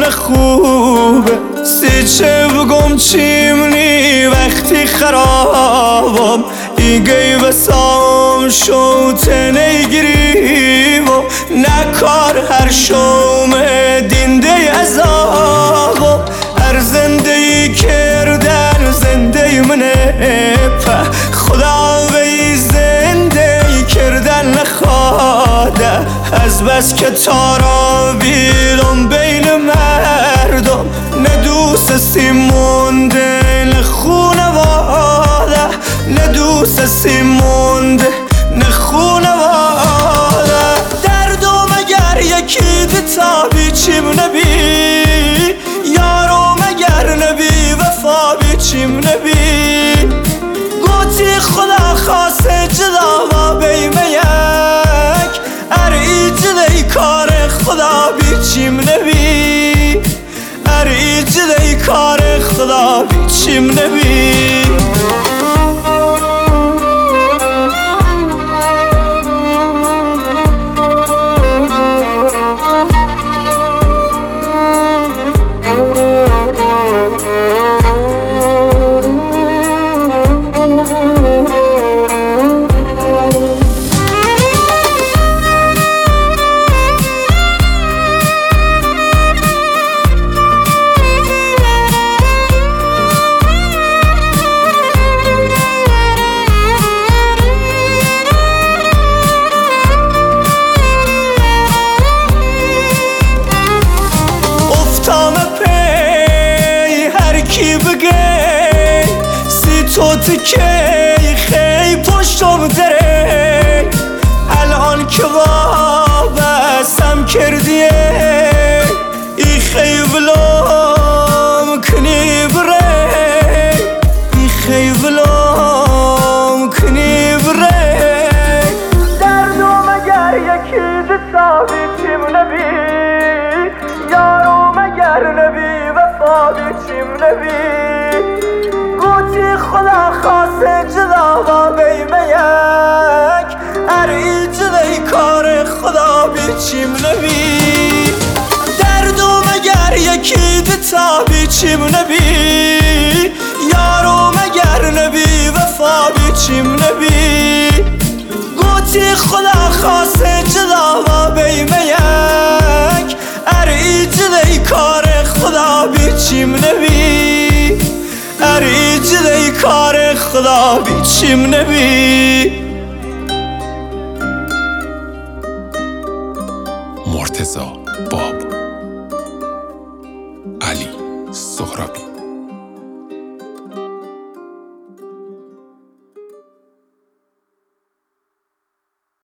خوبه سیچه بگم چیمنی وقتی خرابم ایگه بسام شوت نگیری و نکار هر شوم دینده عذابم هر زنده ای کردن زنده ای منه خدا بی زنده ای کردن نخواده از بس که تارا بیلم بین مردم نه دوستی مونده نه خونواده نه دوستی مونده نه خونواده دردم اگر یکی دتابی چیم نبی یارم اگر نبی وفا بی چیم نبی گوتی خدا خواسته جدا و بیمه یک اری جدی کار خدا بی چیم نبی اری جدی کار خدا بی چیم نبی کی خی پشتم دره الان که وابستم کردیه ای خی ولام کنی بره ای خی ولام کنی بره دردم اگر یکی دتابی چیم نبی یارم اگر نبی وفا بی چیم نبی خدا خواسته جدا و بیمه یک اری جدی کار خدا بی چیم نبی دردم اگر یکی دتابی چیم نبی یارم اگر نبی وفا بی چیم نبی گوتی خدا خواسته جدا و بیمه یک اری جدی کار خدا بی چیم نبی اری جدی کار خدا بی چیم نبی مرتضی باب علی سهرابی